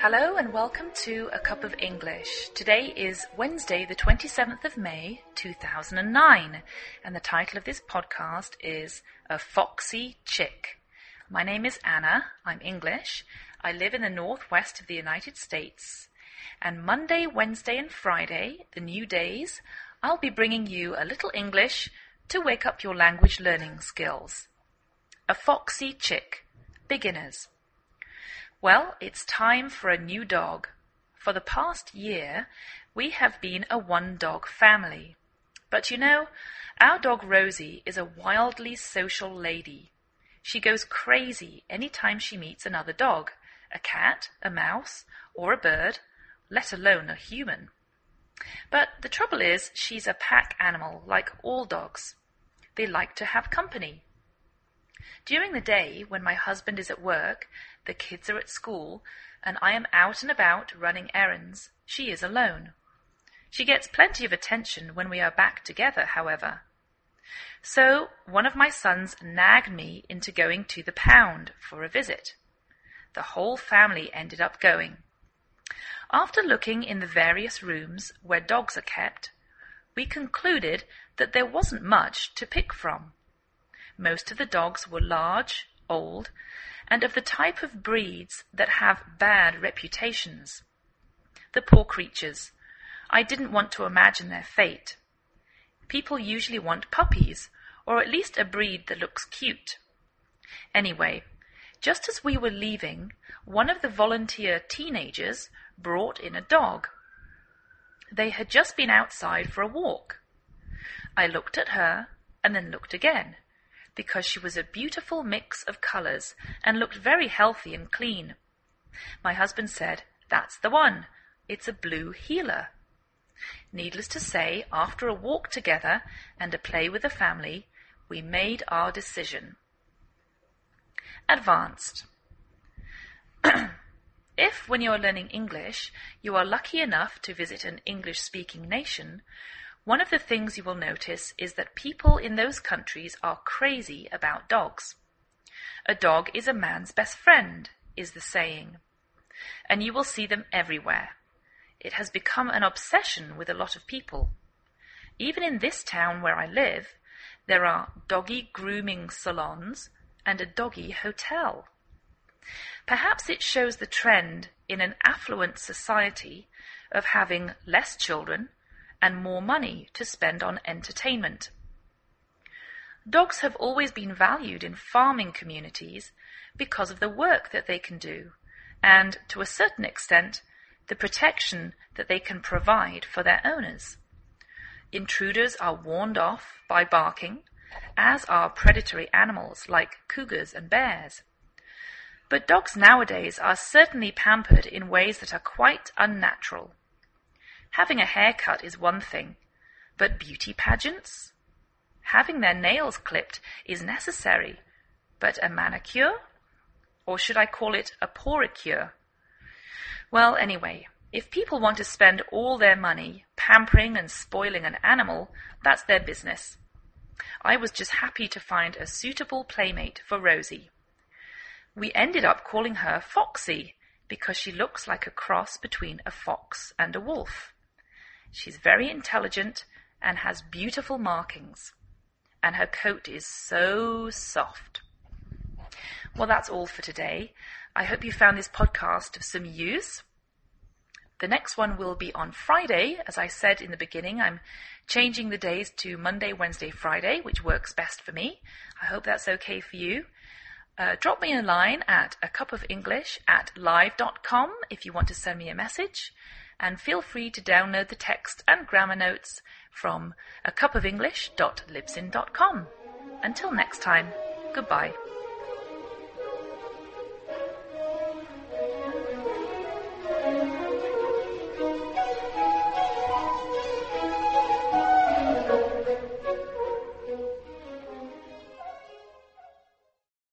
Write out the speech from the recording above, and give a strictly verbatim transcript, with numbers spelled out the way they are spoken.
Hello and welcome to A Cup of English. Today is Wednesday the twenty-seventh of May two thousand nine and the title of this podcast is A Foxy Chick. My name is Anna, I'm English, I live in the northwest of the United States, and Monday, Wednesday and Friday, the new days, I'll be bringing you a little English to wake up your language learning skills. A Foxy Chick, beginners. Well, it's time for a new dog. For the past year, we have been a one-dog family. But you know, our dog Rosie is a wildly social lady. She goes crazy any time she meets another dog, a cat, a mouse, or a bird, let alone a human. But the trouble is, she's a pack animal like all dogs. They like to have company. During the day, when my husband is at work, the kids are at school, and I am out and about running errands, she is alone. She gets plenty of attention when we are back together, however. So one of my sons nagged me into going to the pound for a visit. The whole family ended up going. After looking in the various rooms where dogs are kept, we concluded that there wasn't much to pick from. Most of the dogs were large, old, and of the type of breeds that have bad reputations. The poor creatures. I didn't want to imagine their fate. People usually want puppies, or at least a breed that looks cute. Anyway, just as we were leaving, one of the volunteer teenagers brought in a dog. They had just been outside for a walk. I looked at her and then looked again, because she was a beautiful mix of colours and looked very healthy and clean. My husband said, "That's the one. It's a blue heeler." Needless to say, after a walk together and a play with the family, we made our decision. Advanced. If, when you are learning English, you are lucky enough to visit an English-speaking nation, one of the things you will notice is that people in those countries are crazy about dogs. A dog is a man's best friend, is the saying. And you will see them everywhere. It has become an obsession with a lot of people. Even in this town where I live, there are doggy grooming salons and a doggy hotel. Perhaps it shows the trend in an affluent society of having less children and more money to spend on entertainment. Dogs have always been valued in farming communities because of the work that they can do and, to a certain extent, the protection that they can provide for their owners. Intruders are warned off by barking, as are predatory animals like cougars and bears. But dogs nowadays are certainly pampered in ways that are quite unnatural. Having a haircut is one thing, but beauty pageants? Having their nails clipped is necessary, but a manicure? Or should I call it a poricure? Well, anyway, if people want to spend all their money pampering and spoiling an animal, that's their business. I was just happy to find a suitable playmate for Rosie. We ended up calling her Foxy because she looks like a cross between a fox and a wolf. She's very intelligent and has beautiful markings. And her coat is so soft. Well, that's all for today. I hope you found this podcast of some use. The next one will be on Friday. As I said in the beginning, I'm changing the days to Monday, Wednesday, Friday, which works best for me. I hope that's okay for you. Uh, drop me a line at a cup of english at live dot com if you want to send me a message. And feel free to download the text and grammar notes from a cup of english dot libsyn dot com. Until next time, goodbye.